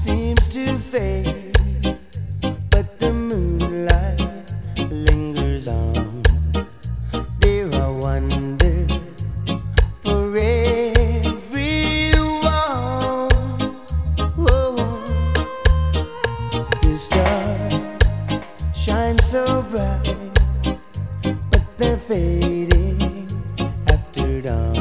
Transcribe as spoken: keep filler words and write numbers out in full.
seems to fade, but the moonlight lingers on. There are wonders for everyone. Oh, the stars shine so bright, but they're fading after dawn.